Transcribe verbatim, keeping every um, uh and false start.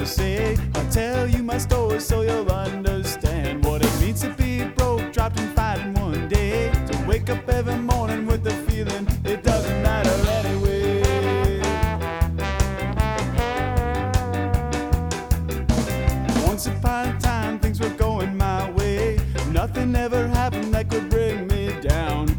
say. I'll tell you my story so you'll understand what it means to be broke, dropped and fighting one day, to wake up every morning with the feeling it doesn't matter anyway. Once upon a time things were going my way, nothing ever happened that could bring me down.